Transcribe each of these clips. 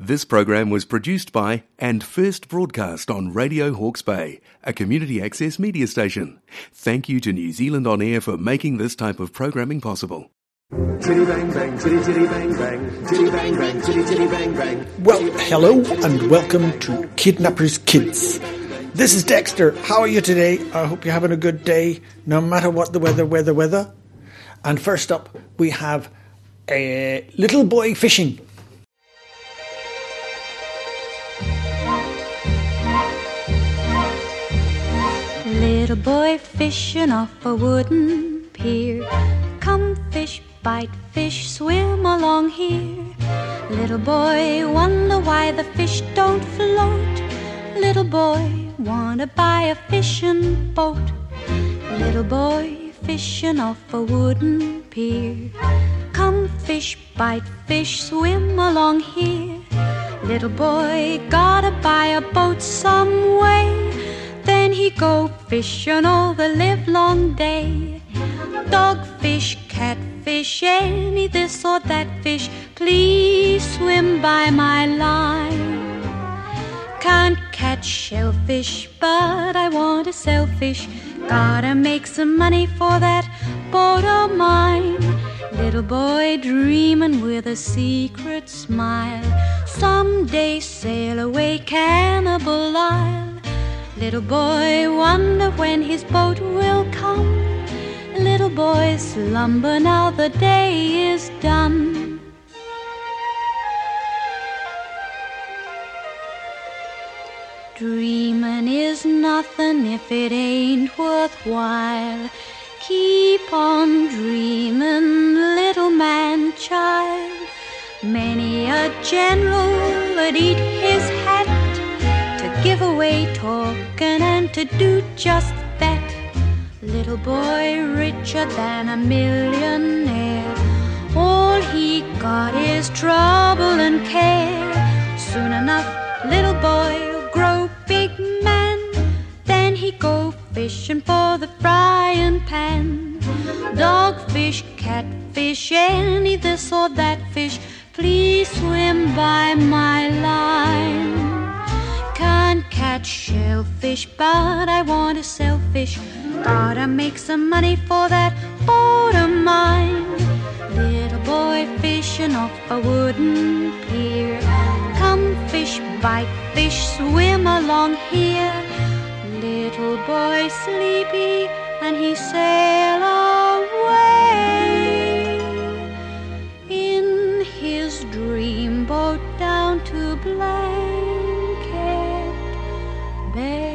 This program was produced by and first broadcast on Radio Hawke's Bay, a community access media station. Thank you to New Zealand On Air for making this type of programming possible. Chitty bang bang, chitty chitty bang bang, chitty bang bang, chitty chitty bang bang. Well, hello and welcome to Kidnappers Kids. This is Dexter. How are you today? I hope you're having a good day, no matter what the weather. And first up, we have a little boy fishing. Little boy fishing off a wooden pier. Come fish, bite fish, swim along here. Little boy wonder why the fish don't float. Little boy wanna buy a fishing boat. Little boy fishing off a wooden pier. Come fish, bite fish, swim along here. Little boy gotta buy a boat some way. Then he go fishing all the livelong day. Dogfish, catfish, any this or that fish, please swim by my line. Can't catch shellfish, but I want to sell fish. Gotta make some money for that boat of mine. Little boy dreaming with a secret smile. Someday sail away Cannibal Isle. Little boy wonder when his boat will come. Little boy slumber now the day is done. Dreamin' is nothing if it ain't worthwhile. Keep on dreamin', little man child. Many a general would eat his hat to give away talking and to do just that. Little boy richer than a millionaire. All he got is trouble and care. Soon enough, little boy will grow big man. Then he go fishing for the frying pan. Dogfish, catfish, any this or that fish, please swim by my line. Can't catch shellfish, but I want to sell fish. Gotta make some money for that boat of mine. Little boy fishing off a wooden pier. Come fish, bite fish, swim along here. Little boy sleepy and he sail away in his dreamboat down to Blanket Bay.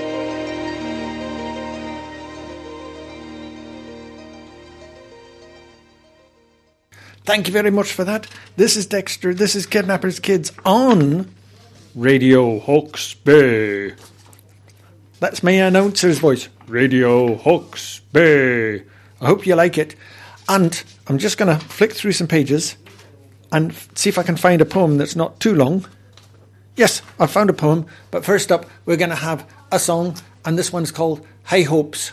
Thank you very much for that. This is Dexter. This is Kidnappers Kids on Radio Hawke's Bay. That's my announcer's voice. Radio Hawke's Bay. I hope you like it. And I'm just going to flick through some pages and see if I can find a poem that's not too long. Yes, I found a poem. But first up, we're going to have a song. And this one's called High Hopes.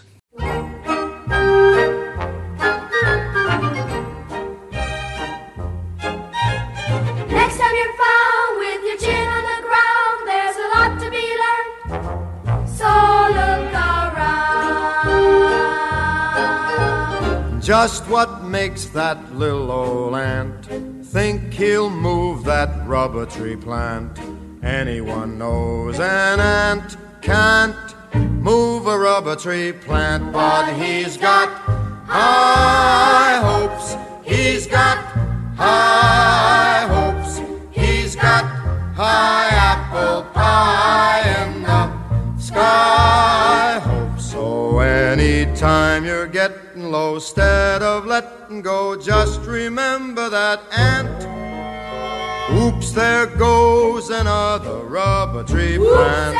Just what makes that little old ant think he'll move that rubber tree plant? Anyone knows an ant can't move a rubber tree plant, but he's got high hopes. He's got high hopes. He's got high apple pie in the sky hopes. So anytime you're getting low, instead of letting go, just remember that ant. Oops, there goes another rubber tree plant.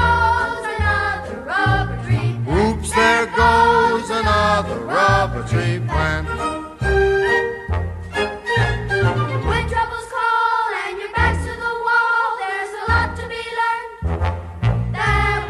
Oops, there goes another rubber tree plant. When troubles call and your back's to the wall, there's a lot to be learned that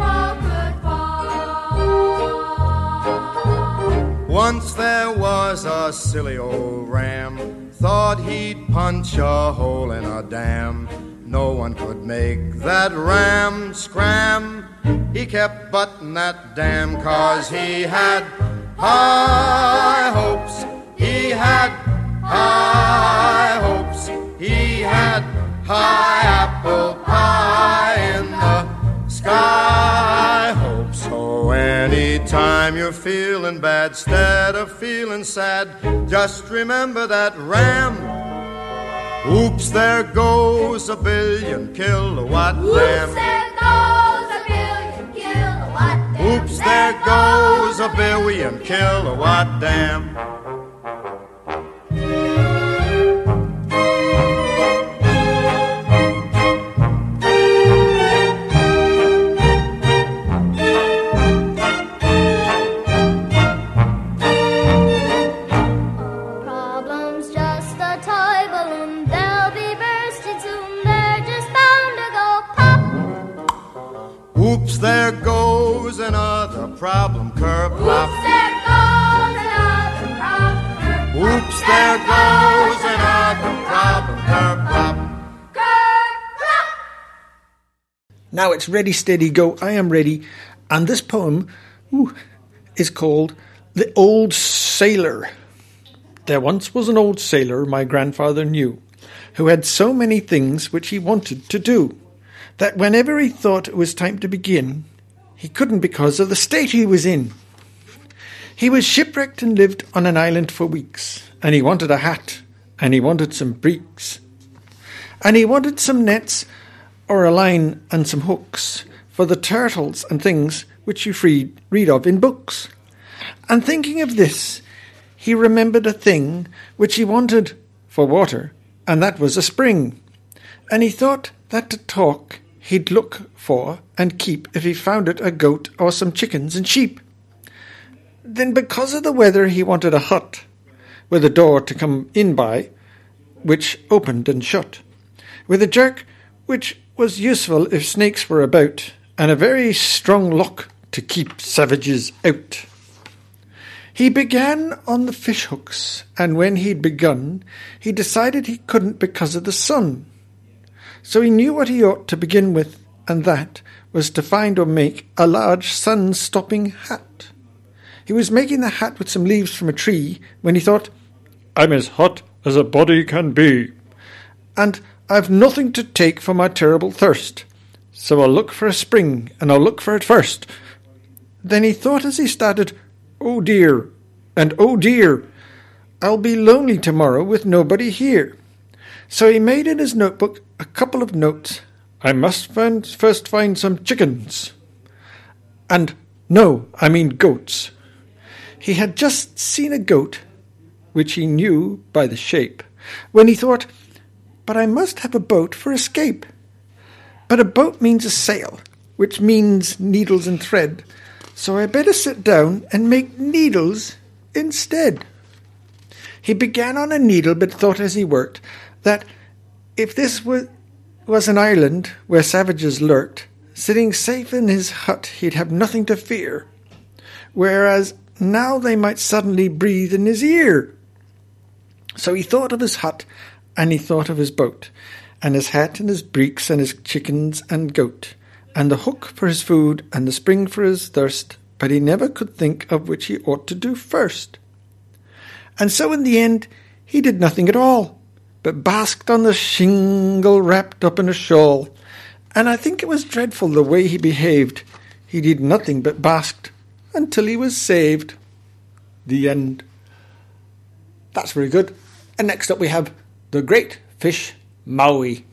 one could fall. Once there was a silly old ram, thought he'd punch a hole in a dam. No one could make that ram scram. He kept butting that dam 'cause he had high hopes. He had high hopes. He had high apple pie in the sky hopes. So anytime you're feeling bad, instead of feeling sad, just remember that ram. Oops, there goes a billion kilowatt dam. Oops, there goes a billion kilowatt dam. Oops, there goes a billion kilowatt dam. Problem's just a toy balloon. They'll be bursting soon. They're just bound to go pop. Oops, there goes another problem, kerplop. Oops, there goes another problem. Oops, there goes another problem, kerplop. Kerplop. Now it's ready, steady, go. I am ready. And this poem is called The Old Sailor. There once was an old sailor my grandfather knew, who had so many things which he wanted to do, that whenever he thought it was time to begin, he couldn't because of the state he was in. He was shipwrecked and lived on an island for weeks, and he wanted a hat, and he wanted some breeks, and he wanted some nets, or a line and some hooks, for the turtles and things which you read of in books. And thinking of this, he remembered a thing which he wanted for water, and that was a spring. And he thought that to talk he'd look for and keep if he found it a goat or some chickens and sheep. Then because of the weather he wanted a hut, with a door to come in by, which opened and shut, with a jerk which was useful if snakes were about, and a very strong lock to keep savages out. He began on the fish hooks, and when he'd begun, he decided he couldn't because of the sun. So he knew what he ought to begin with, and that was to find or make a large sun-stopping hat. He was making the hat with some leaves from a tree, when he thought, I'm as hot as a body can be, and I've nothing to take for my terrible thirst, so I'll look for a spring, and I'll look for it first. Then he thought as he started, oh dear, and oh dear, I'll be lonely tomorrow with nobody here. So he made in his notebook a couple of notes. I must first find some chickens. And no, I mean goats. He had just seen a goat, which he knew by the shape, when he thought, but I must have a boat for escape. But a boat means a sail, which means needles and thread, so I better sit down and make needles instead. He began on a needle, but thought as he worked that if this was an island where savages lurked, sitting safe in his hut he'd have nothing to fear, whereas now they might suddenly breathe in his ear. So he thought of his hut, and he thought of his boat, and his hat and his breeks and his chickens and goat, and the hook for his food and the spring for his thirst, but he never could think of which he ought to do first. And so in the end he did nothing at all, but basked on the shingle wrapped up in a shawl, and I think it was dreadful the way he behaved. He did nothing but basked until he was saved. The end. That's very good. And next up we have The Great Fish Maui.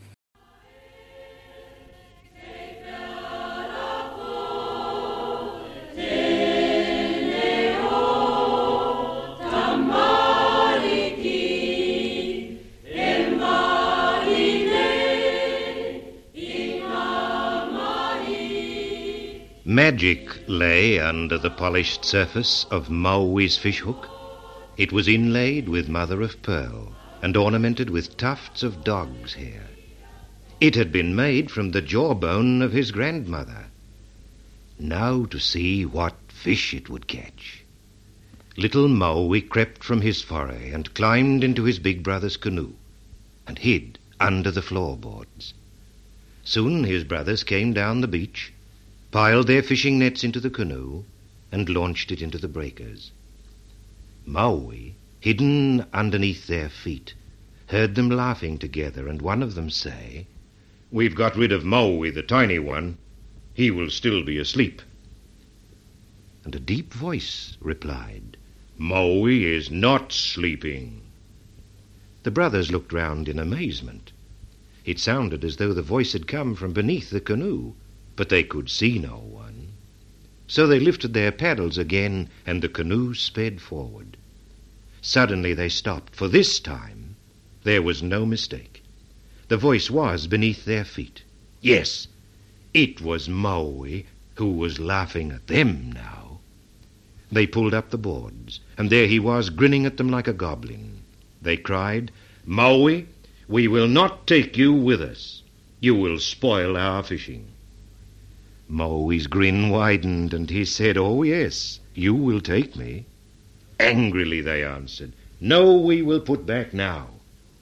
Magic lay under the polished surface of Maui's fishhook. It was inlaid with mother of pearl and ornamented with tufts of dog's hair. It had been made from the jawbone of his grandmother. Now to see what fish it would catch. Little Maui crept from his foray and climbed into his big brother's canoe and hid under the floorboards. Soon his brothers came down the beach, piled their fishing nets into the canoe, and launched it into the breakers. Maui, hidden underneath their feet, heard them laughing together, and one of them say, "We've got rid of Maui, the tiny one. He will still be asleep." And a deep voice replied, "Maui is not sleeping." The brothers looked round in amazement. It sounded as though the voice had come from beneath the canoe, but they could see no one. So they lifted their paddles again, and the canoe sped forward. Suddenly they stopped, for this time there was no mistake. The voice was beneath their feet. Yes, it was Maui who was laughing at them now. They pulled up the boards, and there he was, grinning at them like a goblin. They cried, "Maui, we will not take you with us. You will spoil our fishing." Maui's grin widened, and he said, "Oh, yes, you will take me." Angrily they answered, "No, we will put back now."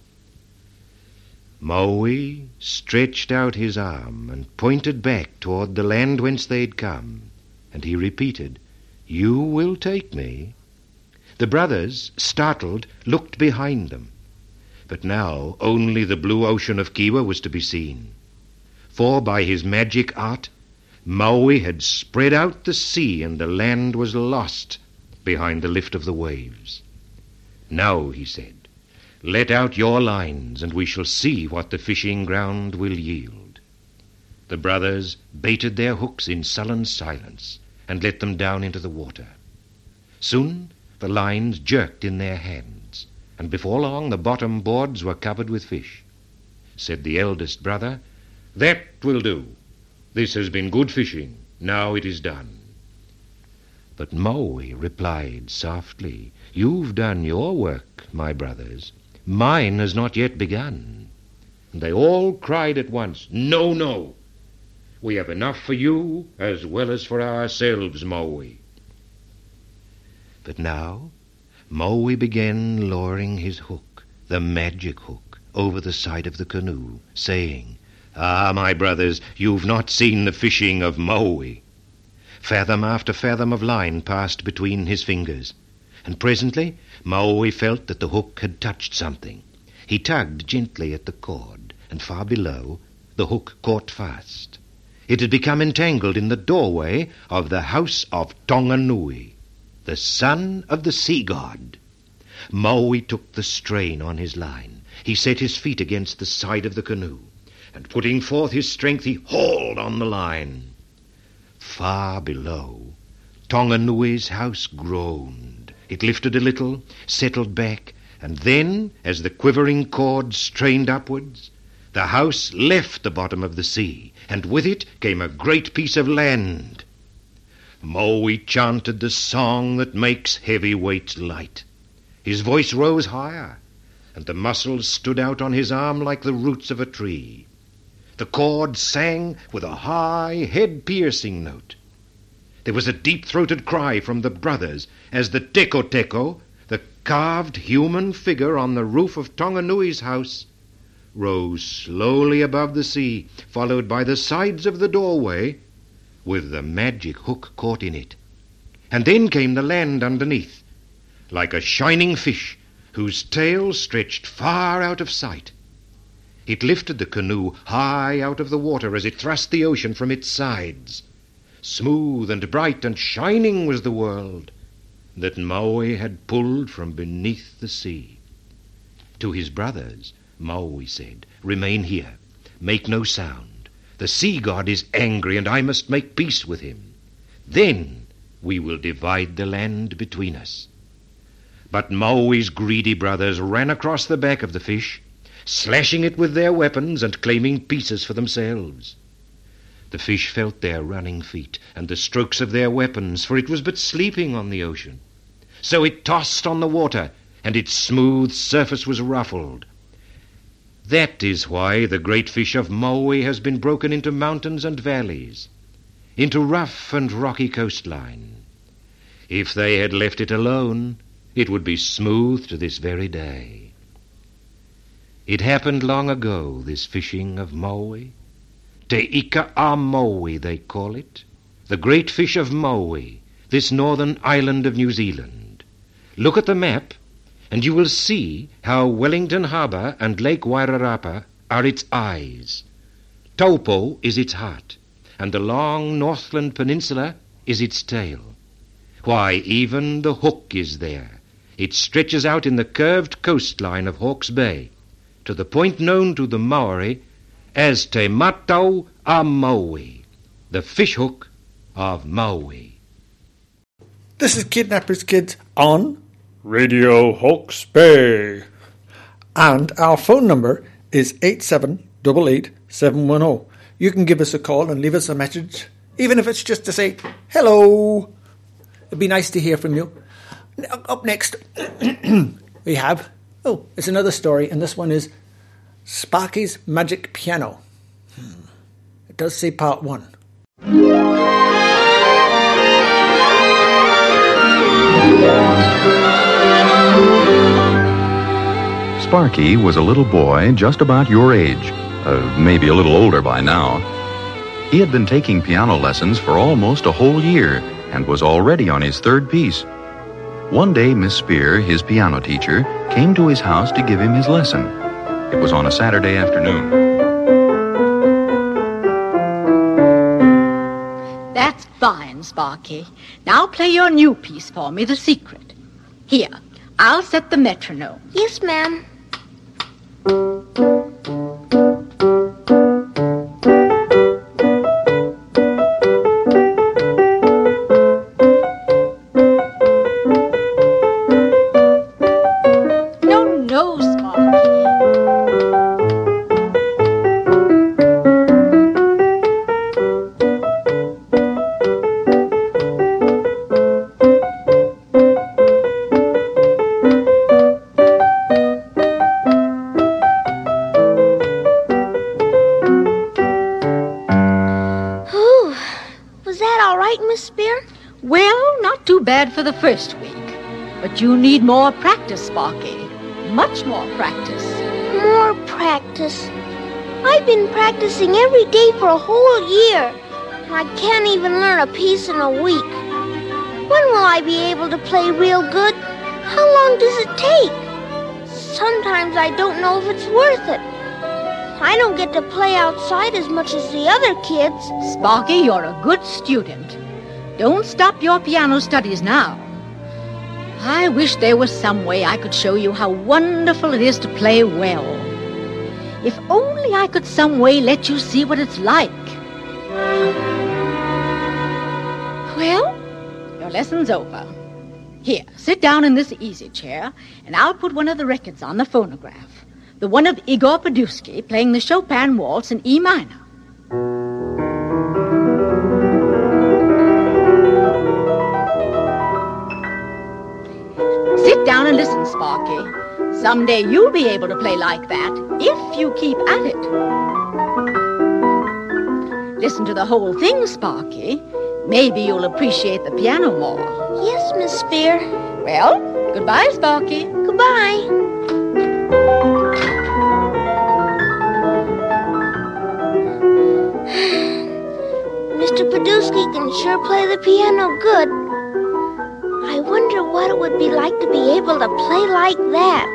Maui stretched out his arm and pointed back toward the land whence they had come, and he repeated, "You will take me." The brothers, startled, looked behind them. But now only the blue ocean of Kiwa was to be seen. For by his magic art, Maui had spread out the sea, and the land was lost behind the lift of the waves. "Now," he said, "let out your lines, and we shall see what the fishing ground will yield." The brothers baited their hooks in sullen silence and let them down into the water. Soon the lines jerked in their hands, and before long the bottom boards were covered with fish. Said the eldest brother, "That will do. This has been good fishing. Now it is done." But Maui replied softly, "You've done your work, my brothers. Mine has not yet begun." And they all cried at once, "No, no. We have enough for you as well as for ourselves, Maui." But now Maui began lowering his hook, the magic hook, over the side of the canoe, saying, "Ah, my brothers, you've not seen the fishing of Maui." Fathom after fathom of line passed between his fingers, and presently Maui felt that the hook had touched something. He tugged gently at the cord, and far below the hook caught fast. It had become entangled in the doorway of the house of Tonganui, the son of the sea god. Maui took the strain on his line. He set his feet against the side of the canoe, and putting forth his strength, he hauled on the line. Far below, Tonganui's house groaned. It lifted a little, settled back, and then, as the quivering cord strained upwards, the house left the bottom of the sea, and with it came a great piece of land. Maui chanted the song that makes heavy weights light. His voice rose higher, and the muscles stood out on his arm like the roots of a tree. The cord sang with a high, head-piercing note. There was a deep-throated cry from the brothers as the teko-teko, the carved human figure on the roof of Tonganui's house, rose slowly above the sea, followed by the sides of the doorway, with the magic hook caught in it. And then came the land underneath, like a shining fish whose tail stretched far out of sight. It lifted the canoe high out of the water as it thrust the ocean from its sides. Smooth and bright and shining was the world that Maui had pulled from beneath the sea. To his brothers, Maui said, "Remain here. Make no sound. The sea god is angry, and I must make peace with him. Then we will divide the land between us." But Maui's greedy brothers ran across the back of the fish, slashing it with their weapons and claiming pieces for themselves. The fish felt their running feet and the strokes of their weapons, for it was but sleeping on the ocean. So it tossed on the water, and its smooth surface was ruffled. That is why the great fish of Maui has been broken into mountains and valleys, into rough and rocky coastline. If they had left it alone, it would be smooth to this very day. It happened long ago, this fishing of Maui, Te Ika a Maui, they call it. The great fish of Maui, this northern island of New Zealand. Look at the map, and you will see how Wellington Harbour and Lake Wairarapa are its eyes. Taupo is its heart, and the long Northland Peninsula is its tail. Why, even the Hook is there. It stretches out in the curved coastline of Hawke's Bay, to the point known to the Maori as Te Matau a Maui, the fish hook of Maui. This is Kidnappers Kids on Radio Hawke's Bay. And our phone number is 8788710. You can give us a call and leave us a message, even if it's just to say, hello. It'd be nice to hear from you. Up next, we have, it's another story, and this one is Sparky's Magic Piano. It does say part 1. Sparky was a little boy just about your age, maybe a little older by now. He had been taking piano lessons for almost a whole year and was already on his 3rd piece. One day, Miss Spear, his piano teacher, came to his house to give him his lesson. It was on a Saturday afternoon. That's fine, Sparky. Now play your new piece for me, The Secret. Here, I'll set the metronome. Yes, ma'am. For the first week. But you need more practice, Sparky. Much more practice. More practice? I've been practicing every day for a whole year. I can't even learn a piece in a week. When will I be able to play real good? How long does it take? Sometimes I don't know if it's worth it. I don't get to play outside as much as the other kids. Sparky, you're a good student. Don't stop your piano studies now. I wish there was some way I could show you how wonderful it is to play well. If only I could some way let you see what it's like. Well, your lesson's over. Here, sit down in this easy chair, and I'll put one of the records on the phonograph. The one of Igor Podusky playing the Chopin Waltz in E minor. Sit down and listen, Sparky. Someday you'll be able to play like that, if you keep at it. Listen to the whole thing, Sparky. Maybe you'll appreciate the piano more. Yes, Miss Spear. Well, goodbye, Sparky. Goodbye. Mr. Podusky can sure play the piano good. I wonder what it would be like to be able to play like that.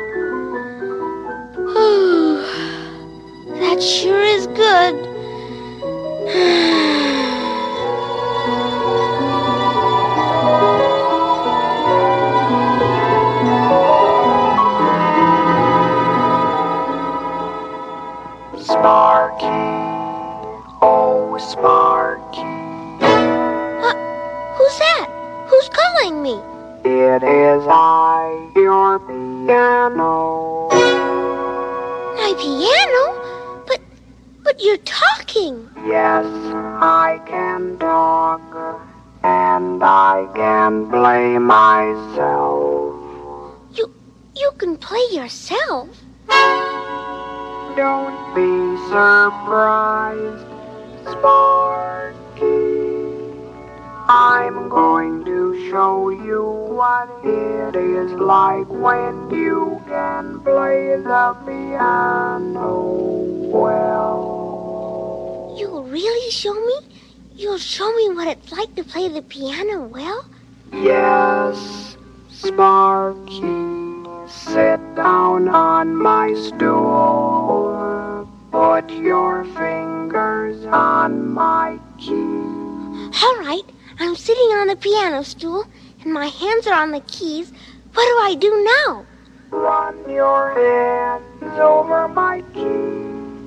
That sure is good. Sparky, oh Sparky. Who's that? Who's calling me? It is I, your piano. My piano? But you're talking. Yes, I can talk, and I can play myself. You can play yourself? Don't be surprised, Sparky. I'm going to show you what it is like when you can play the piano well. You'll really show me? You'll show me what it's like to play the piano well? Yes, Sparky. Sit down on my stool. Put your fingers on my keys. All right, I'm sitting on the piano stool, and my hands are on the keys. What do I do now? Run your hands over my keys.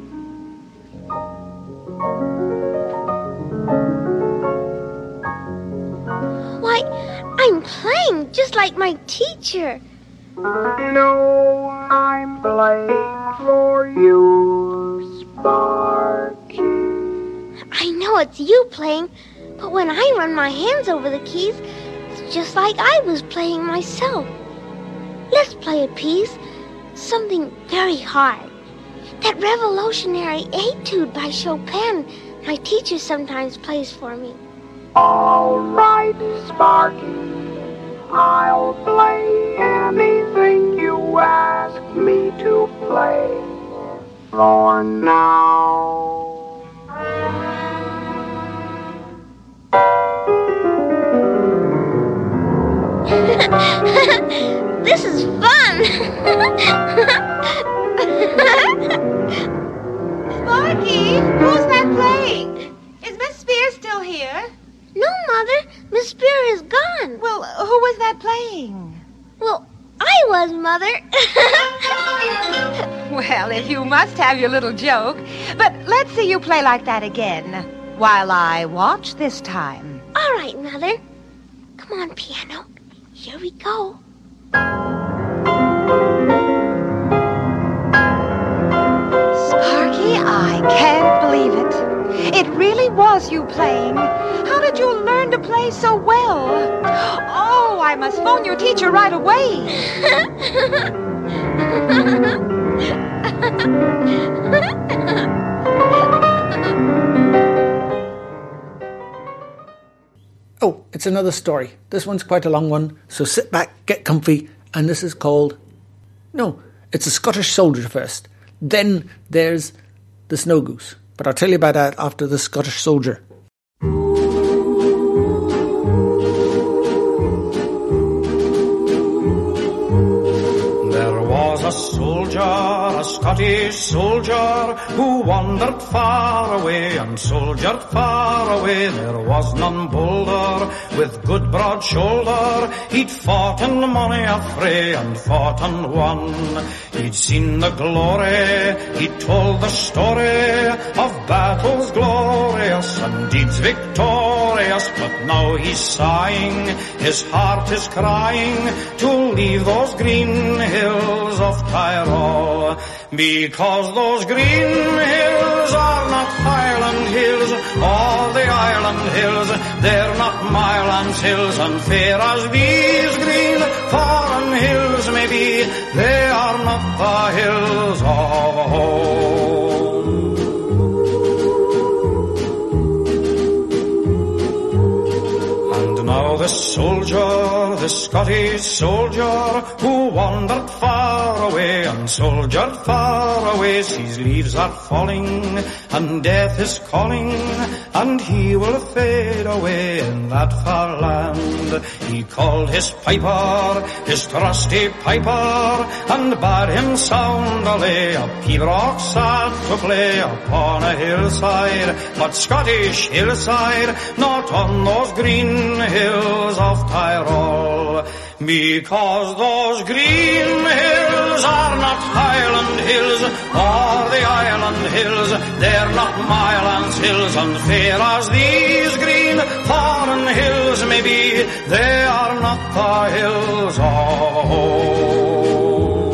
Why, I'm playing just like my teacher. No, I'm playing for you, Sparky. I know it's you playing, but when I run my hands over the keys, it's just like I was playing myself. Let's play a piece, something very hard. That revolutionary etude by Chopin my teacher sometimes plays for me. All right, Sparky. I'll play anything you ask me to play for now. This is fun! Sparky, who's that playing? Is Miss Spear still here? No, Mother. Miss Spear is gone. Well, who was that playing? Well, I was, Mother. Well, if you must have your little joke. But let's see you play like that again, while I watch this time. All right, Mother. Come on, piano. Here we go. Sparky, I can't believe it. It really was you playing. How did you learn to play so well? Oh, I must phone your teacher right away. Oh, it's another story. This one's quite a long one, so sit back, get comfy, and this is called... No, it's a Scottish soldier first. Then there's the Snow Goose. But I'll tell you about that after the Scottish soldier. There was a soldier, a Scottish soldier, who wandered far away and soldiered far away. There was none bolder, with good broad shoulder. He'd fought in many a fray and fought and won. He'd seen the glory, he'd told the story of battles glorious and deeds victorious. But now he's sighing, his heart is crying, to leave those green hills of Tyrol. Because those green hills are not Highland hills, or the Island hills. They're not Mylands hills, and fair as these green foreign hills may be, they are not the hills of home. And now the soldier, the Scottish soldier, who wandered far away and soldiered far away, sees leaves are falling and death is calling, and he will fade away in that far land. He called his piper, his trusty piper, and bade him sound a lay, a pibroch sad to play upon a hillside, but Scottish hillside, not on those green hills of Tyrol. Because those green hills are not Highland hills, or the Island hills. They're not Mylands hills, and fair as these green foreign hills may be, they are not the hills of home.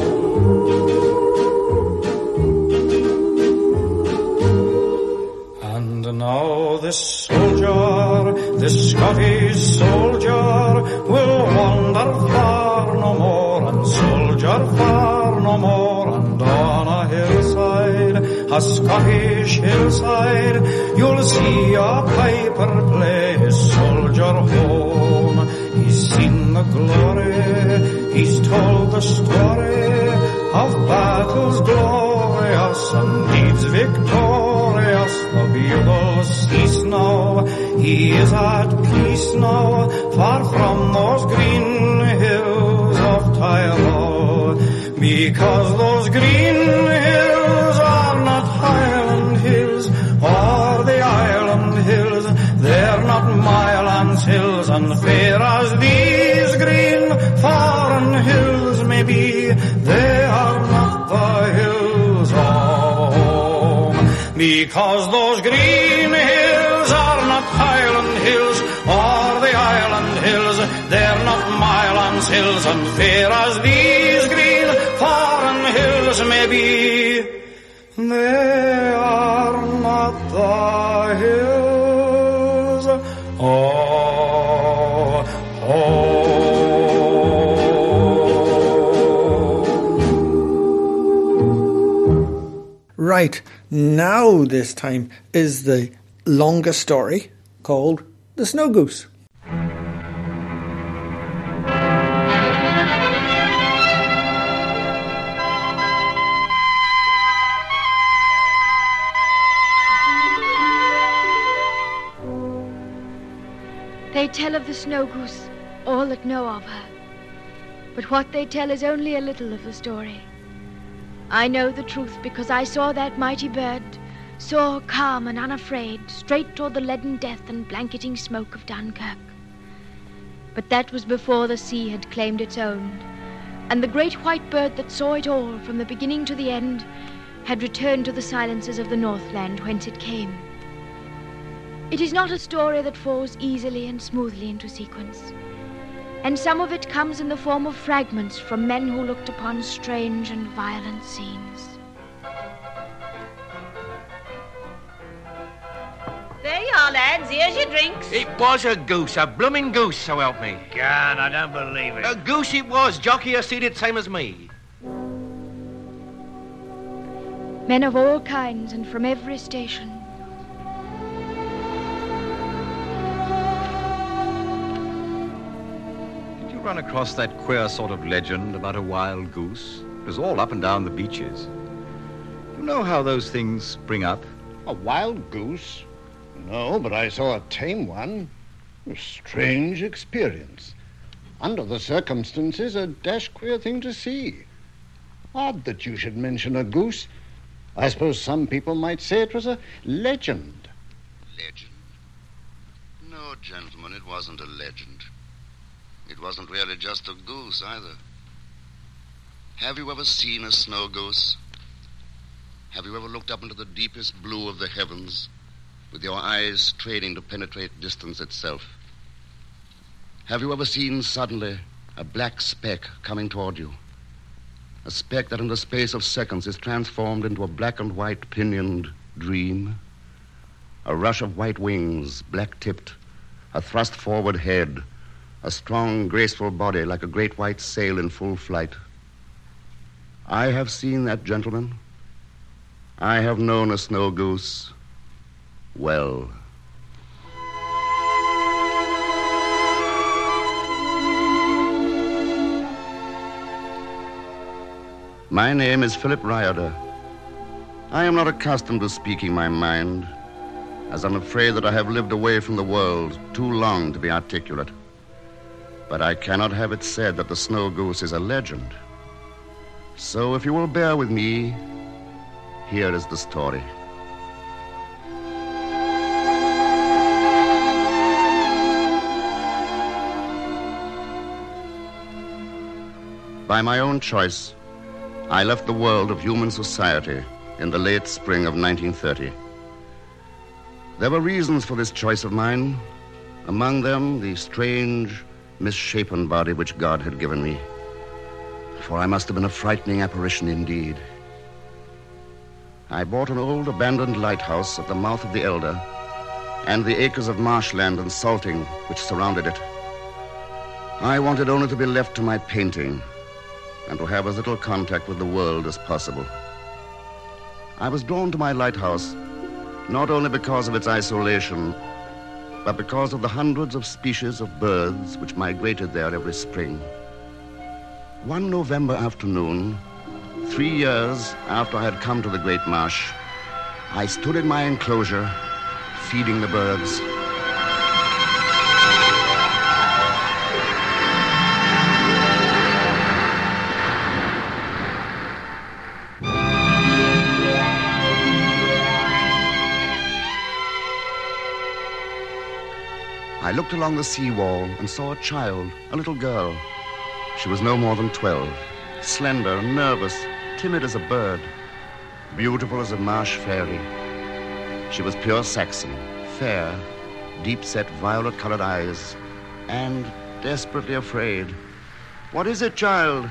And now this soldier, this Scottish soldier, will wander far no more, and soldier far no more, and on a hillside, a Scottish hillside, you'll see a piper play his soldier home. He's seen the glory, he's told the story of battles glorious and deeds victorious. across the bugles cease now. He is at peace now, far from those green hills of Tyrol, because those green hills are not Highland hills or the Island hills. They're not Mylands hills, and fair as these green foreign hills may be, they are not the hills of home, because those green hills are not Highland hills or the Island hills. They're not Mylands hills, and fair as these green foreign hills may be, they are not the hills of home. Right, now this time is the longer story called The Snow Goose. They tell of the Snow Goose, all that know of her. But what they tell is only a little of the story. I know the truth because I saw that mighty bird, soar calm and unafraid, straight toward the leaden death and blanketing smoke of Dunkirk. But that was before the sea had claimed its own, and the great white bird that saw it all from the beginning to the end had returned to the silences of the Northland whence it came. It is not a story that falls easily and smoothly into sequence, and some of it comes in the form of fragments from men who looked upon strange and violent scenes. There you are, lads. Here's your drinks. It was a goose, a blooming goose, so help me. Gad, I don't believe it. A goose it was. Jockey has seen it same as me. Men of all kinds and from every station. Run across that queer sort of legend about a wild goose? It was all up and down the beaches. You know how those things spring up? A wild goose? No, but I saw a tame one. A strange experience. Under the circumstances, a dashed queer thing to see. Odd that you should mention a goose. I suppose some people might say it was a legend. Legend? No, gentlemen, it wasn't a legend. It wasn't really just a goose, either. Have you ever seen a snow goose? Have you ever looked up into the deepest blue of the heavens, with your eyes straining to penetrate distance itself? Have you ever seen suddenly a black speck coming toward you? A speck that in the space of seconds is transformed into a black and white pinioned dream? A rush of white wings, black-tipped, a thrust-forward head, a strong, graceful body like a great white sail in full flight. I have seen that, gentlemen. I have known a snow goose well. My name is Philip Riordan. I am not accustomed to speaking my mind, as I'm afraid that I have lived away from the world too long to be articulate. But I cannot have it said that the snow goose is a legend. So if you will bear with me, here is the story. By my own choice, I left the world of human society in the late spring of 1930. There were reasons for this choice of mine, among them the strange, misshapen body which God had given me. For I must have been a frightening apparition indeed. I bought an old abandoned lighthouse at the mouth of the Elder and the acres of marshland and salting which surrounded it. I wanted only to be left to my painting and to have as little contact with the world as possible. I was drawn to my lighthouse not only because of its isolation, but because of the hundreds of species of birds which migrated there every spring. One November afternoon, 3 years after I had come to the Great Marsh, I stood in my enclosure, feeding the birds. I looked along the seawall and saw a child, a little girl. She was no more than 12, slender and nervous, timid as a bird, beautiful as a marsh fairy. She was pure Saxon, fair, deep-set violet-colored eyes, and desperately afraid. What is it, child?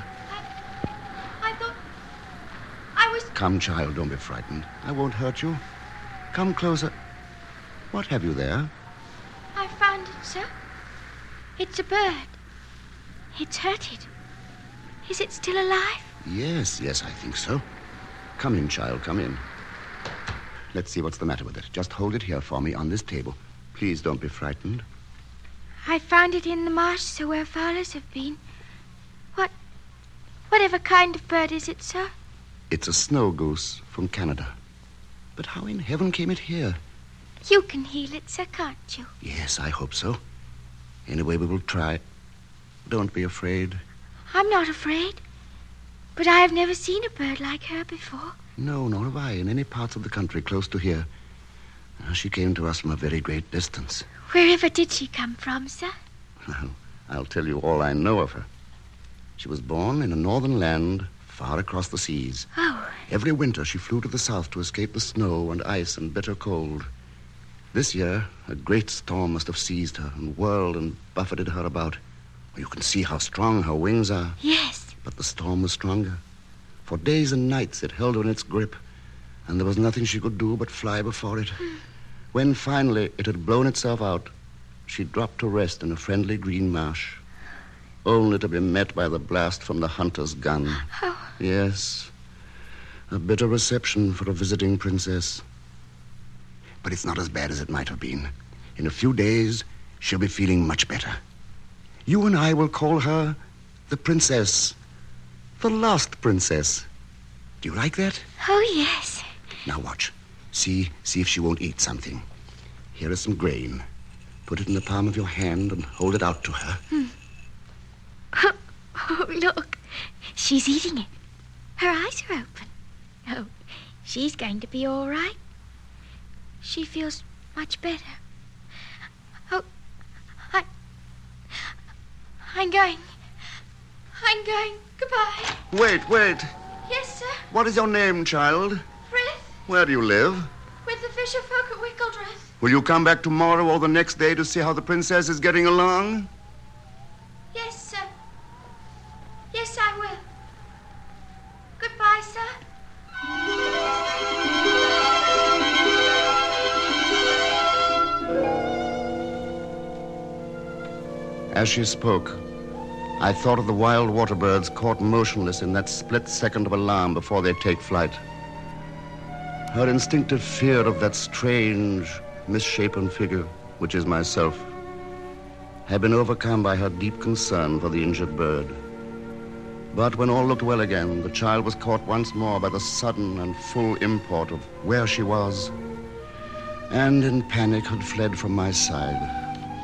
I thought I was... Come, child, don't be frightened. I won't hurt you. Come closer. What have you there? I found it, sir. It's a bird. It's hurted. Is it still alive? Yes, I think so. Come in, child, come in. Let's see what's the matter with it. Just hold it here for me on this table. Please don't be frightened. I found it in the marsh, sir, where fowlers have been. Whatever kind of bird is it, sir? It's a snow goose from Canada. But how in heaven came it here? You can heal it, sir, can't you? Yes, I hope so. Anyway, we will try. Don't be afraid. I'm not afraid. But I have never seen a bird like her before. No, nor have I, in any parts of the country close to here. She came to us from a very great distance. Wherever did she come from, sir? Well, I'll tell you all I know of her. She was born in a northern land far across the seas. Oh. Every winter she flew to the south to escape the snow and ice and bitter cold. This year, a great storm must have seized her and whirled and buffeted her about. You can see how strong her wings are. Yes. But the storm was stronger. For days and nights it held her in its grip, and there was nothing she could do but fly before it. When finally it had blown itself out, she dropped to rest in a friendly green marsh, only to be met by the blast from the hunter's gun. Oh. Yes, a bitter reception for a visiting princess. But it's not as bad as it might have been. In a few days, she'll be feeling much better. You and I will call her the princess. The lost princess. Do you like that? Oh, yes. Now watch. See if she won't eat something. Here is some grain. Put it in the palm of your hand and hold it out to her. Oh, look. She's eating it. Her eyes are open. Oh, she's going to be all right. She feels much better. Oh, I'm going. Goodbye. Wait. Yes, sir? What is your name, child? Frith. Where do you live? With the fisher folk at Wickledress. Will you come back tomorrow or the next day to see how the princess is getting along? Yes, sir. Yes, I will. Goodbye, sir. As she spoke, I thought of the wild water birds caught motionless in that split second of alarm before they take flight. Her instinctive fear of that strange, misshapen figure, which is myself, had been overcome by her deep concern for the injured bird. But when all looked well again, the child was caught once more by the sudden and full import of where she was, and in panic had fled from my side.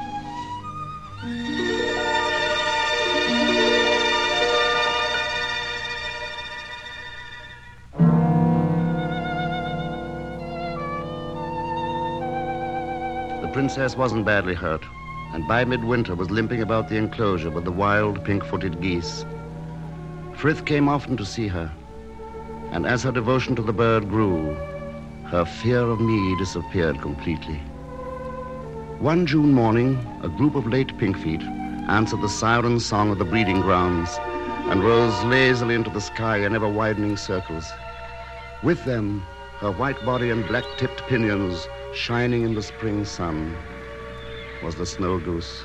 The princess wasn't badly hurt, and by midwinter was limping about the enclosure with the wild pink-footed geese. Frith came often to see her, and as her devotion to the bird grew, her fear of me disappeared completely. One June morning, a group of late pinkfeet answered the siren song of the breeding grounds and rose lazily into the sky in ever-widening circles. With them, her white body and black-tipped pinions shining in the spring sun, was the snow goose.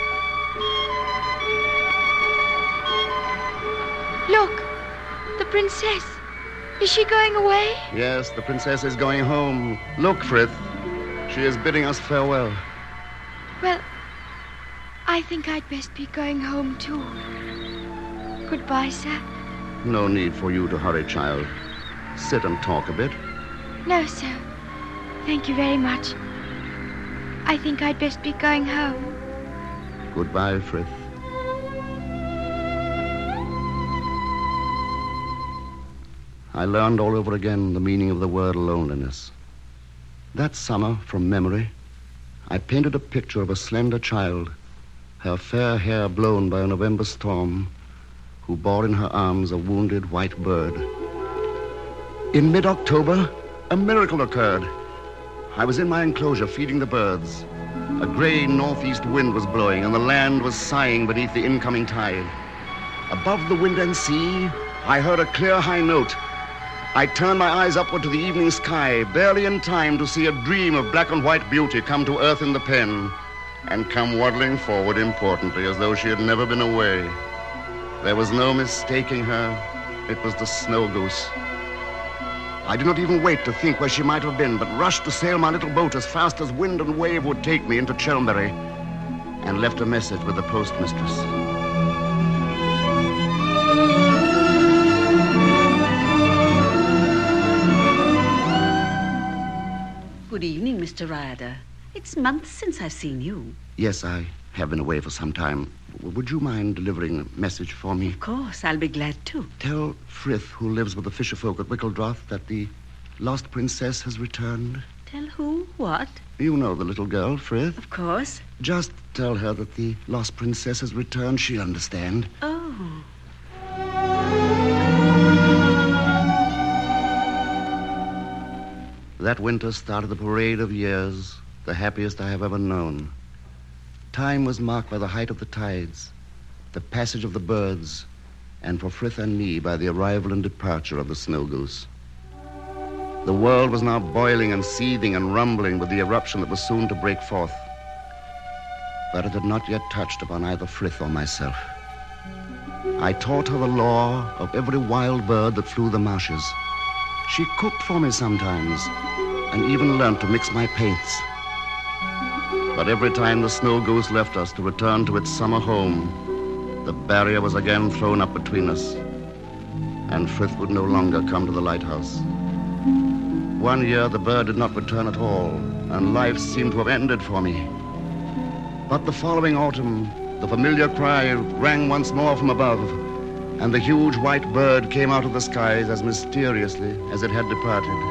Look, the princess. Is she going away? Yes, the princess is going home. Look, Frith. She is bidding us farewell. Well, I think I'd best be going home, too. Goodbye, sir. No need for you to hurry, child. Sit and talk a bit. No, sir. Thank you very much. I think I'd best be going home. Goodbye, Frith. I learned all over again the meaning of the word loneliness. That summer, from memory, I painted a picture of a slender child, her fair hair blown by a November storm, who bore in her arms a wounded white bird. In mid-October, a miracle occurred. I was in my enclosure feeding the birds. A gray northeast wind was blowing, and the land was sighing beneath the incoming tide. Above the wind and sea, I heard a clear high note. I turned my eyes upward to the evening sky, barely in time to see a dream of black and white beauty come to earth in the pen, and come waddling forward importantly as though she had never been away. There was no mistaking her. It was the snow goose. I did not even wait to think where she might have been, but rushed to sail my little boat as fast as wind and wave would take me into Chelmsbury, and left a message with the postmistress. Good evening, Mr. Ryder. It's months since I've seen you. Yes, I have been away for some time. Would you mind delivering a message for me? Of course, I'll be glad to. Tell Frith, who lives with the fisherfolk at Wickledroth, that the lost princess has returned. Tell who? What? You know the little girl, Frith. Of course. Just tell her that the lost princess has returned. She'll understand. Oh. That winter started the parade of years, the happiest I have ever known. Time was marked by the height of the tides, the passage of the birds, and for Frith and me by the arrival and departure of the snow goose. The world was now boiling and seething and rumbling with the eruption that was soon to break forth. But it had not yet touched upon either Frith or myself. I taught her the lore of every wild bird that flew the marshes. She cooked for me sometimes, and even learned to mix my paints. But every time the snow goose left us to return to its summer home, the barrier was again thrown up between us, and Frith would no longer come to the lighthouse. One year the bird did not return at all, and life seemed to have ended for me. But the following autumn, the familiar cry rang once more from above, and the huge white bird came out of the skies as mysteriously as it had departed.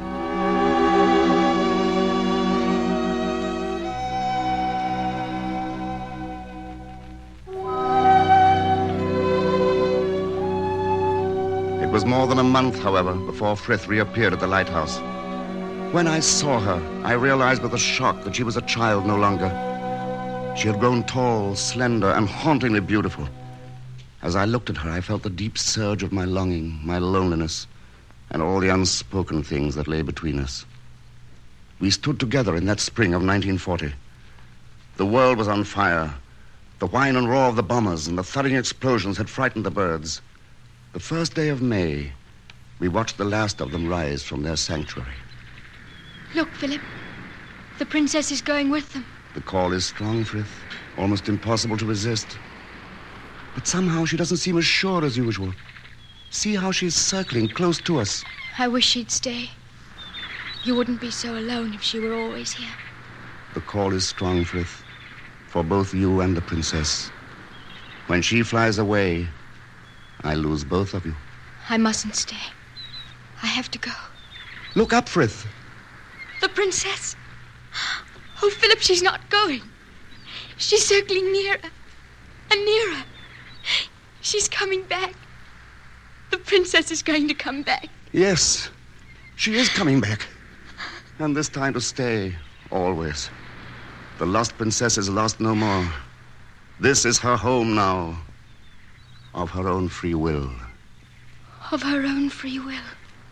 It was more than a month, however, before Frith reappeared at the lighthouse. When I saw her, I realized with a shock that she was a child no longer. She had grown tall, slender, and hauntingly beautiful. As I looked at her, I felt the deep surge of my longing, my loneliness, and all the unspoken things that lay between us. We stood together in that spring of 1940. The world was on fire. The whine and roar of the bombers and the thudding explosions had frightened the birds. The first day of May, we watched the last of them rise from their sanctuary. Look, Philip. The princess is going with them. The call is strong, Frith. Almost impossible to resist. But somehow she doesn't seem as sure as usual. See how she's circling close to us. I wish she'd stay. You wouldn't be so alone if she were always here. The call is strong, Frith, for both you and the princess. When she flies away, I lose both of you. I mustn't stay. I have to go. Look up, Frith. The princess. Oh, Philip, she's not going. She's circling nearer and nearer. She's coming back. The princess is going to come back. Yes, she is coming back. And this time to stay, always. The lost princess is lost no more. This is her home now, of her own free will. Of her own free will.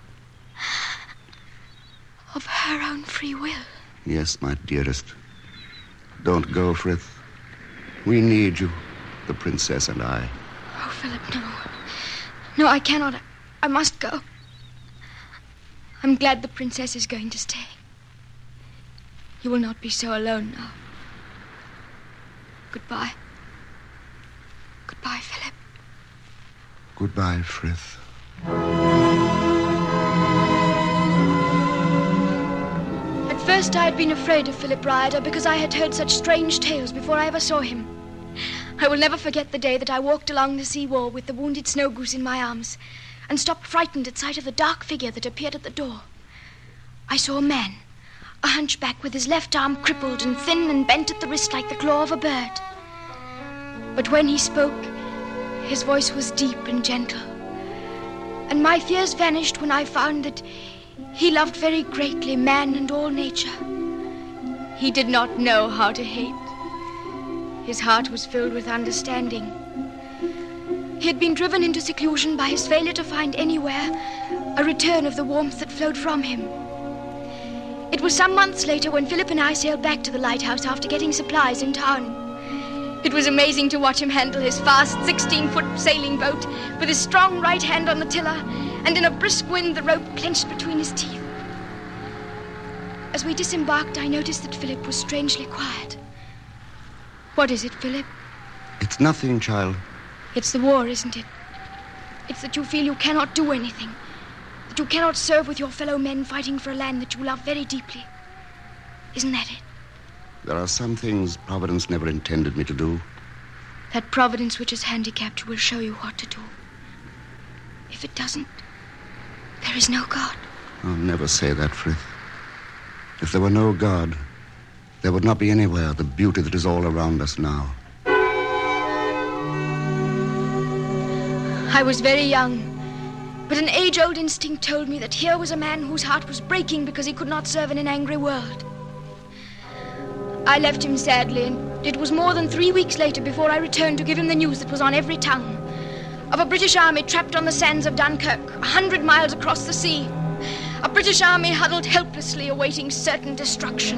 Of her own free will. Yes, my dearest. Don't go, Frith. We need you, the princess and I. Oh, Philip, no. No, I cannot. I must go. I'm glad the princess is going to stay. You will not be so alone now. Goodbye. Goodbye, Philip. Goodbye, Frith. At first I had been afraid of Philip Ryder because I had heard such strange tales before I ever saw him. I will never forget the day that I walked along the sea wall with the wounded snow goose in my arms and stopped frightened at sight of the dark figure that appeared at the door. I saw a man, a hunchback with his left arm crippled and thin and bent at the wrist like the claw of a bird. But when he spoke, his voice was deep and gentle. And my fears vanished when I found that he loved very greatly man and all nature. He did not know how to hate. His heart was filled with understanding. He had been driven into seclusion by his failure to find anywhere a return of the warmth that flowed from him. It was some months later when Philip and I sailed back to the lighthouse after getting supplies in town. It was amazing to watch him handle his fast 16-foot sailing boat with his strong right hand on the tiller and in a brisk wind the rope clenched between his teeth. As we disembarked, I noticed that Philip was strangely quiet. What is it, Philip? It's nothing, child. It's the war, isn't it? It's that you feel you cannot do anything, that you cannot serve with your fellow men fighting for a land that you love very deeply. Isn't that it? There are some things Providence never intended me to do. That Providence which has handicapped you will show you what to do. If it doesn't, there is no God. I'll never say that, Frith. If there were no God, there would not be anywhere the beauty that is all around us now. I was very young, but an age-old instinct told me that here was a man whose heart was breaking because he could not serve in an angry world. I left him sadly, and it was more than 3 weeks later before I returned to give him the news that was on every tongue. Of a British army trapped on the sands of Dunkirk, 100 miles across the sea. A British army huddled helplessly awaiting certain destruction.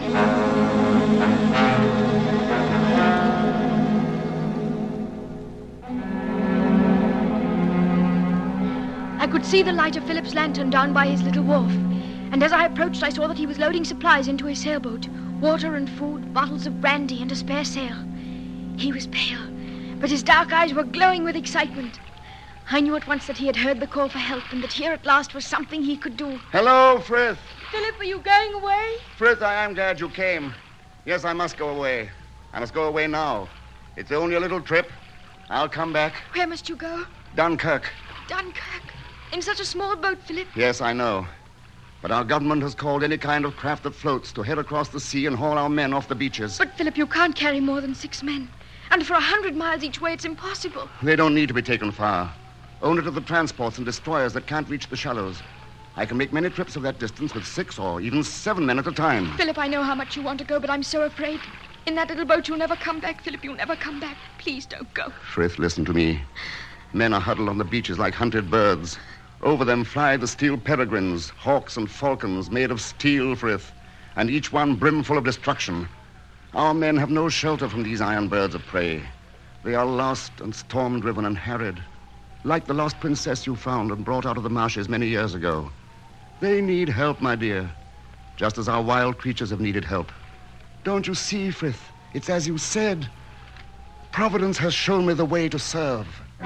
I could see the light of Philip's lantern down by his little wharf, and as I approached I saw that he was loading supplies into his sailboat. Water and food, bottles of brandy, and a spare sail. He was pale, but his dark eyes were glowing with excitement. I knew at once that he had heard the call for help, and that here at last was something he could do. Hello, Frith. Philip, are you going away? Frith, I am glad you came. Yes, I must go away. I must go away now. It's only a little trip. I'll come back. Where must you go? Dunkirk. Dunkirk? In such a small boat, Philip? Yes, I know. But our government has called any kind of craft that floats to head across the sea and haul our men off the beaches. But, Philip, you can't carry more than 6 men. And for 100 miles each way, it's impossible. They don't need to be taken far. Only to the transports and destroyers that can't reach the shallows. I can make many trips of that distance with 6 or even 7 men at a time. Philip, I know how much you want to go, but I'm so afraid. In that little boat, you'll never come back, Philip. You'll never come back. Please don't go. Frith, listen to me. Men are huddled on the beaches like hunted birds. Over them fly the steel peregrines, hawks and falcons made of steel, Frith, and each one brimful of destruction. Our men have no shelter from these iron birds of prey. They are lost and storm-driven and harried, like the lost princess you found and brought out of the marshes many years ago. They need help, my dear, just as our wild creatures have needed help. Don't you see, Frith? It's as you said. Providence has shown me the way to serve.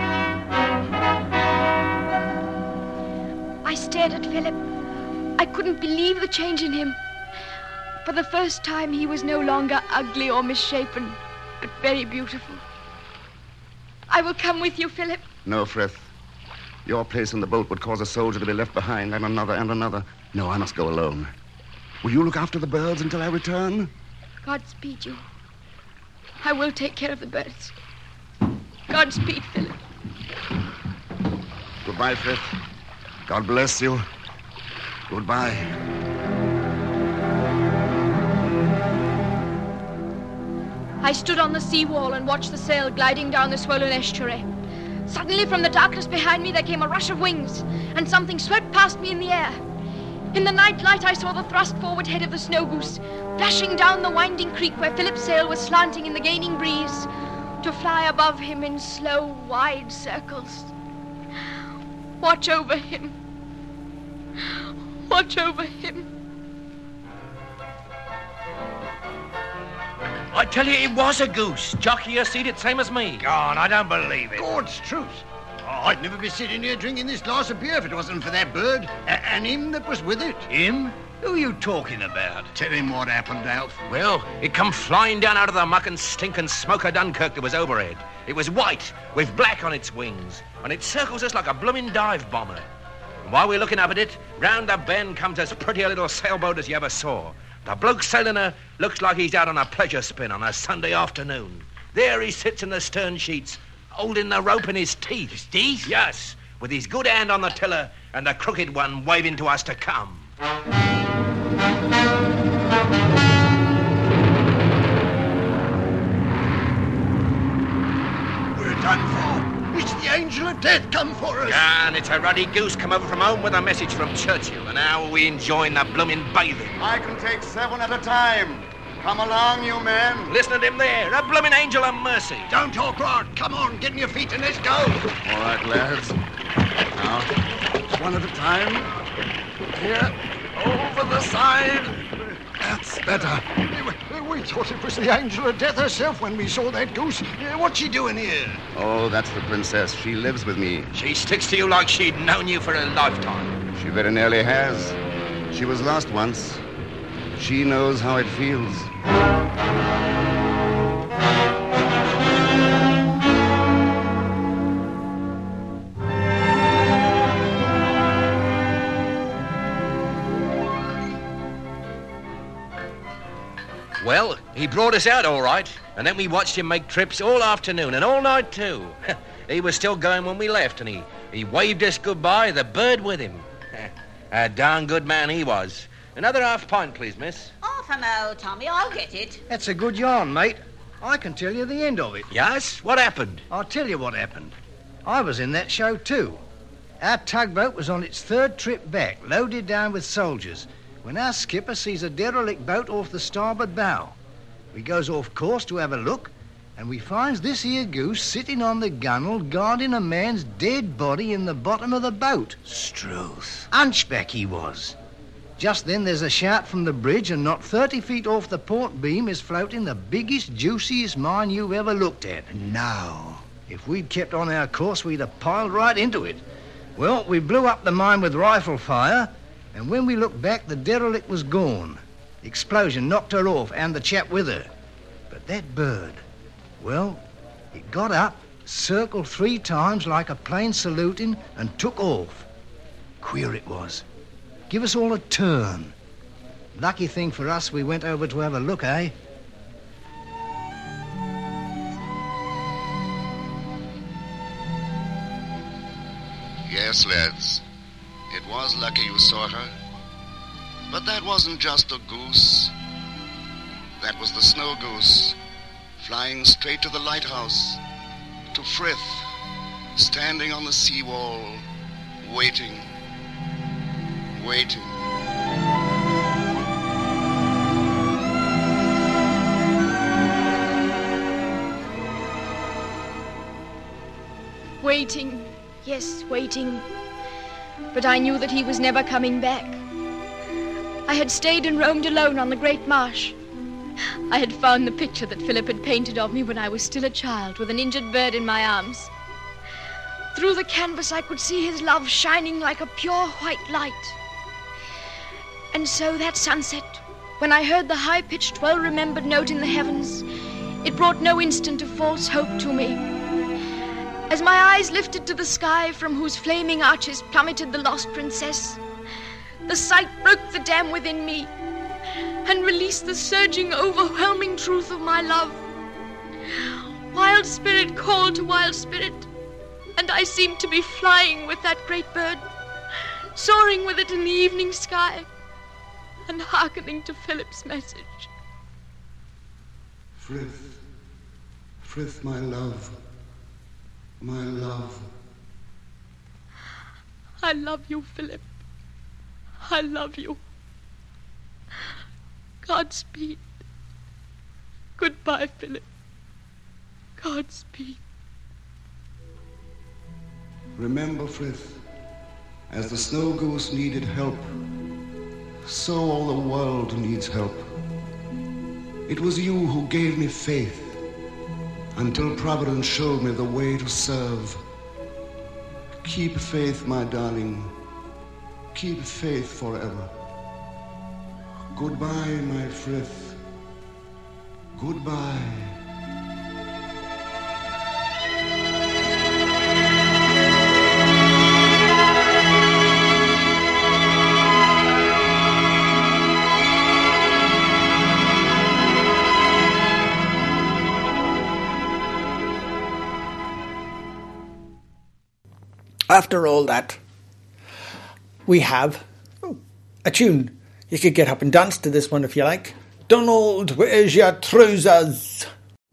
I stared at Philip. I couldn't believe the change in him. For the first time, he was no longer ugly or misshapen, but very beautiful. I will come with you, Philip. No, Frith. Your place in the boat would cause a soldier to be left behind, and another and another. No, I must go alone. Will you look after the birds until I return? Godspeed you. I will take care of the birds. Godspeed, Philip. Goodbye, Frith. God bless you. Goodbye. I stood on the seawall and watched the sail gliding down the swollen estuary. Suddenly, from the darkness behind me, there came a rush of wings, and something swept past me in the air. In the night light, I saw the thrust-forward head of the Snow Goose, flashing down the winding creek where Philip's sail was slanting in the gaining breeze, to fly above him in slow, wide circles. Watch over him. Watch over him. I tell you, it was a goose. Jockey here seen it, same as me. God, I don't believe it. God's truth. Oh, I'd never be sitting here drinking this glass of beer if it wasn't for that bird and him that was with it. Him? Who are you talking about? Tell him what happened, Alf. Well, it come flying down out of the muck and stink and smoke of Dunkirk that was overhead. It was white, with black on its wings, and it circles us like a bloomin' dive bomber. And while we're looking up at it, round the bend comes as pretty a little sailboat as you ever saw. The bloke sailing her looks like he's out on a pleasure spin on a Sunday afternoon. There he sits in the stern sheets, holding the rope in his teeth. His teeth? Yes, with his good hand on the tiller and the crooked one waving to us to come. We're done for. It's the angel of death come for us. Yeah, and it's a ruddy goose come over from home with a message from Churchill, and how are we enjoying the bloomin' bathing? I can take 7 at a time. Come along, you men. Listen to him there, a bloomin' angel of mercy. Don't talk, Rod. Come on, get on your feet and let's go. All right, lads. Now, 1 at a time. Here, over the side. That's better. We thought it was the angel of death herself when we saw that goose. What's she doing here? Oh, that's the princess. She lives with me. She sticks to you like she'd known you for a lifetime. She very nearly has. She was lost once. She knows how it feels. Well, he brought us out all right, and then we watched him make trips all afternoon and all night too. He was still going when we left, and he waved us goodbye, the bird with him. A darn good man he was. Another half pint, please, miss. Half a mo, Tommy, I'll get it. That's a good yarn, mate. I can tell you the end of it. Yes? What happened? I'll tell you what happened. I was in that show too. Our tugboat was on its 3rd trip back, loaded down with soldiers, when our skipper sees a derelict boat off the starboard bow. We goes off course to have a look, and we finds this here goose sitting on the gunwale guarding a man's dead body in the bottom of the boat. Struth. Hunchback he was. Just then there's a shout from the bridge, and not 30 feet off the port beam is floating the biggest, juiciest mine you've ever looked at. Now, if we'd kept on our course, we'd have piled right into it. Well, we blew up the mine with rifle fire, and when we looked back, the derelict was gone. The explosion knocked her off, and the chap with her. But that bird, well, it got up, circled 3 times like a plane saluting, and took off. Queer it was. Give us all a turn. Lucky thing for us, we went over to have a look, eh? Yes, lads. It was lucky you saw her. But that wasn't just a goose. That was the snow goose, flying straight to the lighthouse, to Frith, standing on the seawall, waiting. Waiting, yes, waiting. But I knew that he was never coming back. I had stayed and roamed alone on the great marsh. I had found the picture that Philip had painted of me when I was still a child, with an injured bird in my arms. Through the canvas I could see his love shining like a pure white light. And so that sunset, when I heard the high-pitched, well-remembered note in the heavens, it brought no instant of false hope to me. As my eyes lifted to the sky from whose flaming arches plummeted the lost princess, the sight broke the dam within me and released the surging, overwhelming truth of my love. Wild spirit called to wild spirit, and I seemed to be flying with that great bird, soaring with it in the evening sky, and hearkening to Philip's message. Frith, my love. My love. I love you, Philip. I love you. Godspeed. Goodbye, Philip. Godspeed. Remember, Frith, as the snow goose needed help, so all the world needs help. It was you who gave me faith until Providence showed me the way to serve. Keep faith, my darling. Keep faith forever. Goodbye, my Frith. Goodbye. After all that, we have a tune. You could get up and dance to this one if you like. Donald, where's your trousers?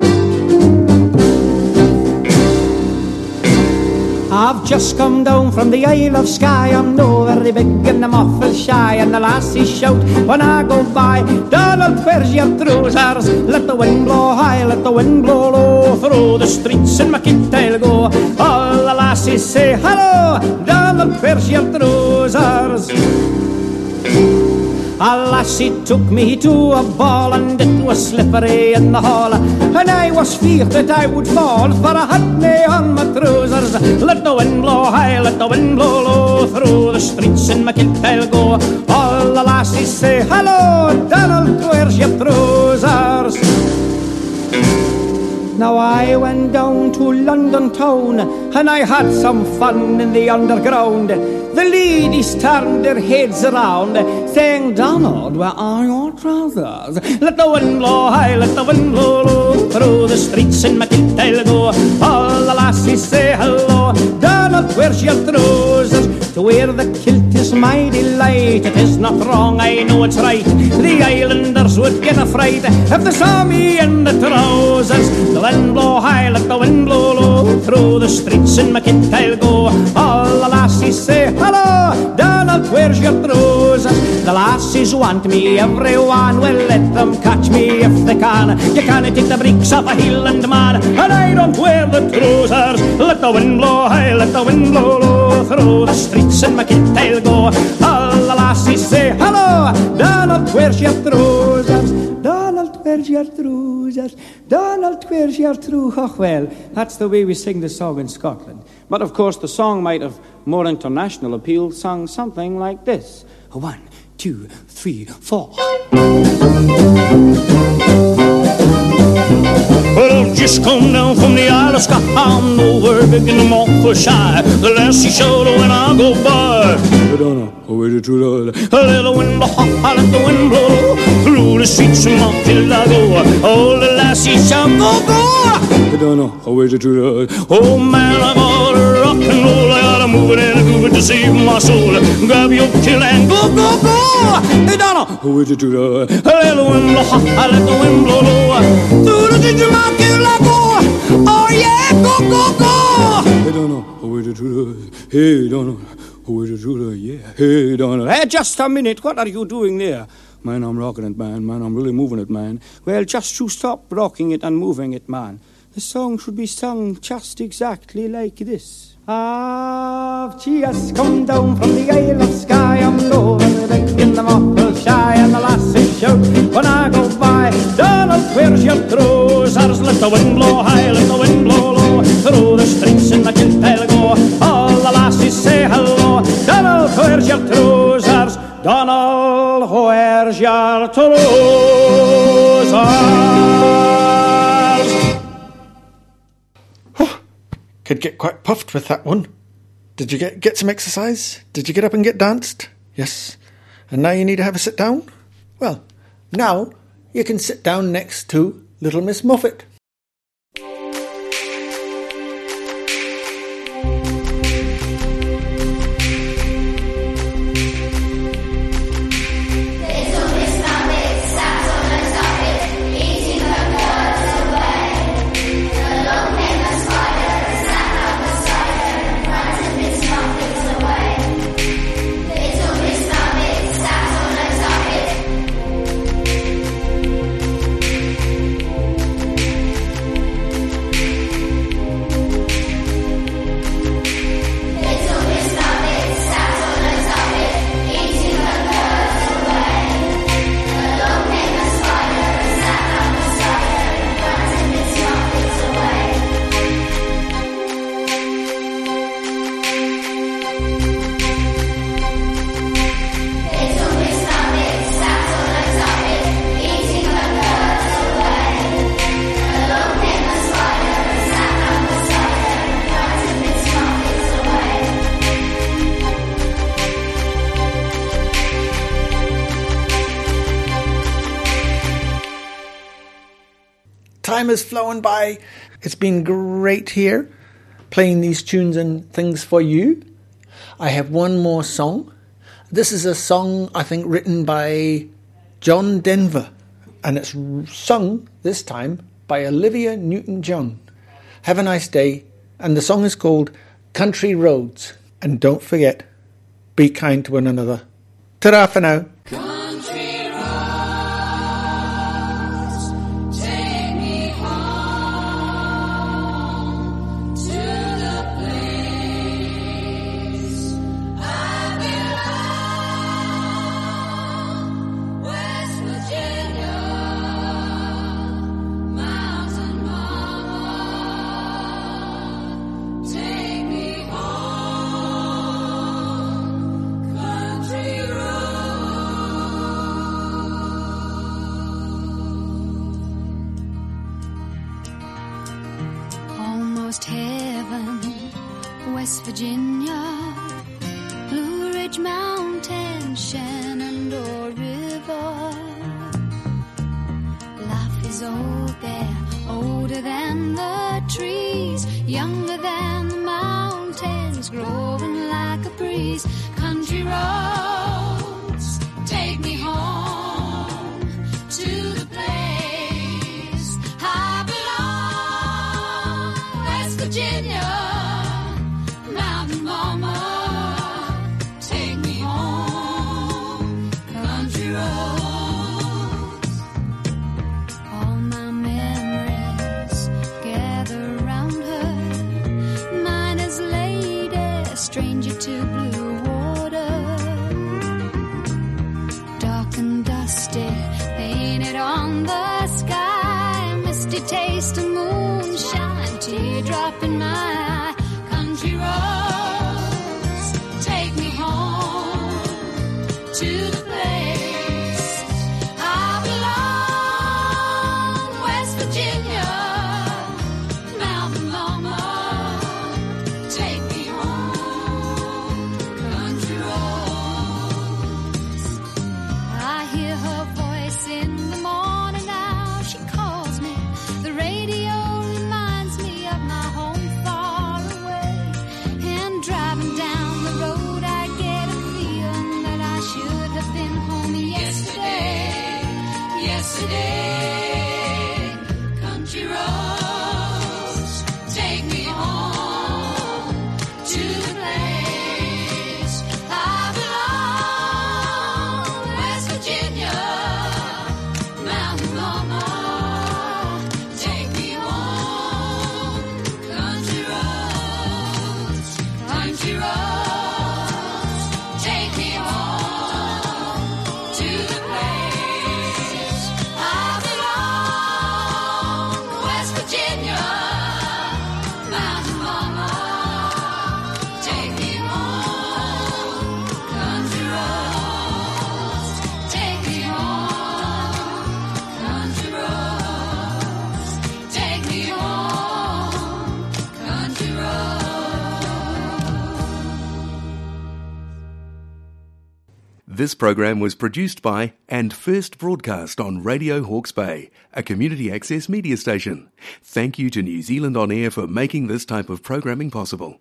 I've just come down from the Isle of Skye. I'm no very big and I'm awful shy, and the lassies shout when I go by, Donald, where's your trousers? Let the wind blow high, let the wind blow low, through the streets in my kit I'll go. All the lassies say hello, Donald, where's your trousers? A lassie took me to a ball, and it was slippery in the hall, and I was feared that I would fall, for I had me on my trousers. Let the wind blow high, let the wind blow low, through the streets in my kilt I'll go. All the lassies say hello, Donald, where's your trousers? Now I went down to London town, and I had some fun in the underground. The ladies turned their heads around, saying, Donald, where are your trousers? Let the wind blow high, let the wind blow low, through the streets in my kilt I'll go. All the lassies say hello, Donald, where's your trousers? To wear the kilt is my delight. It is not wrong, I know it's right. The islanders would get a fright if they saw me in the trousers. The wind blow high, let the wind blow low, through the streets in my kit I'll go. All the lassies say hello, Donald, where's your trousers? The lassies want me, everyone will let them catch me if they can. You can't take the breeks off a Highland man, and I don't wear the trousers. Let the wind blow high, let the wind blow low, through the streets in my kit I'll go. All the lassies say hello, Donald, where's your trousers? Donald, where's your trousers? Donald, where's your trousers? Oh, well, that's the way we sing the song in Scotland. But of course the song might have more international appeal, sung something like this. 1, 2, 3, 4. Well, I've just come down from the Isle of Skye. I'm nowhere big in the Montfort-shy. The lassie shout when I go by. I don't know where to do that. Let the wind blow, I let the wind blow, through the streets of Montfort I go. All the lassies shout, go, go. I don't know where to do that. Oh man, I gotta rock and roll. I gotta move it and groove it to save my soul. Grab your kill and go, go, go. I don't know where to do that. Let the wind blow, I let the wind blow low, through the streets of Montfort I go. Oh yeah, go, go, go. I don't know where to do that. Hey, don't know where to do that. Yeah, hey, don't know. Hey, just a minute. What are you doing there? Man, I'm rocking it, man. Man, I'm really moving it, man. Well, just to stop rocking it and moving it, man. The song should be sung just exactly like this. I've just come down from the Isle of Skye. I'm over the in the Montfort-shy, and the lasses shout when I go by, Donald, where's your trousers? Let the wind blow high, let the wind blow low, through the streets in the kilt I'll go. All the lassies say hello, Donald, where's your trousers? Donald, where's your trousers? Could get quite puffed with that one. Did you get some exercise? Did you get up and get danced? Yes. And now you need to have a sit down? Well, now you can sit down next to Little Miss Muffet. time has flown by. It's been great here, playing these tunes and things for you. I have one more song. This is a song, I think, written by John Denver, and it's sung, this time, by Olivia Newton-John. Have a nice day, and the song is called Country Roads. And don't forget, be kind to one another. Ta-ra for now. West Virginia, Blue Ridge Mountain, Shenandoah River. Life is old there, older than the trees, younger than the mountains, growing like a breeze. Country roads, take me home to the place I belong, West Virginia. Stranger to blue water, dark and dusty, painted on the sky, misty taste of moonshine, teardrop in my eye. Country roads, take me home to the place I belong, West Virginia, Mountain Mama, take me. Yesterday, country roads, take me home to the place I belong, West Virginia, Mountain Mama, take me home, country roads, country roads, take me home to the place. This program was produced by and first broadcast on Radio Hawke's Bay, a community access media station. Thank you to New Zealand On Air for making this type of programming possible.